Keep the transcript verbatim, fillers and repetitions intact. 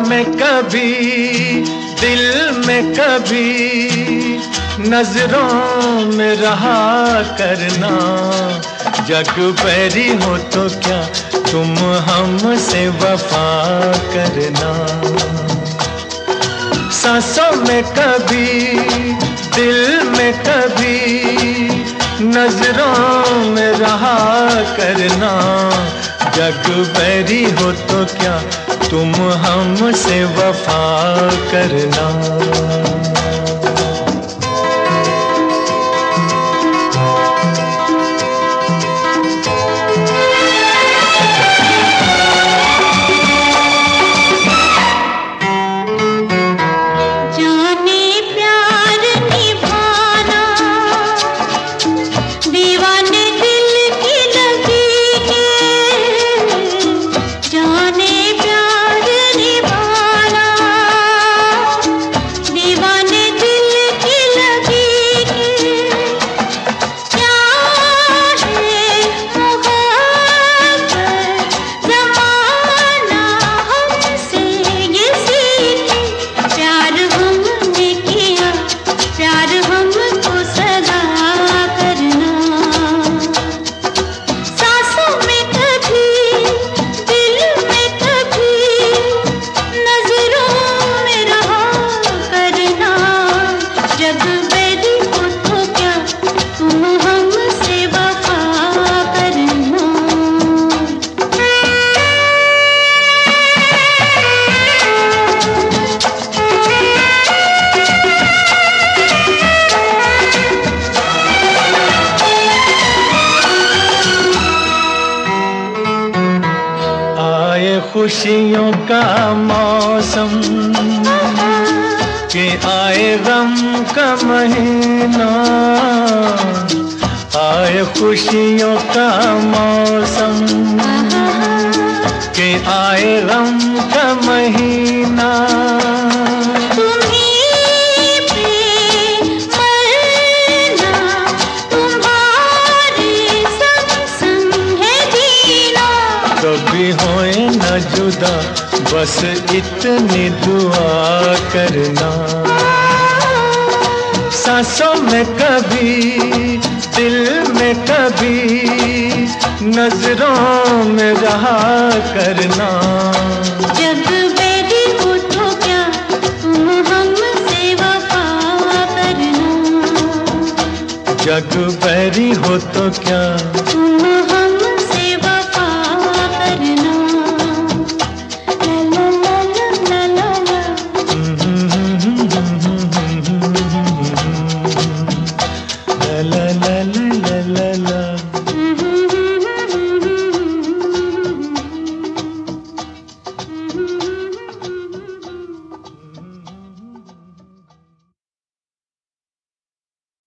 में कभी, दिल में कभी, नजरों में रहा करना। जग बैरी हो तो क्या तुम हमसे वफा करना। सांसों में कभी, दिल में कभी, नजरों में रहा करना। जग बैरी हो तो क्या तुम हमसे वफा करना। खुशियों का मौसम के आए गम का महीना। आए खुशियों का मौसम के आए गम का महीना। कभी होए न जुदा बस इतनी दुआ करना। सांसों में कभी, दिल में कभी, नजरों में रहा करना। जग बैरी हो तो क्या तुम हमसे वफा करना। जग बैरी हो तो क्या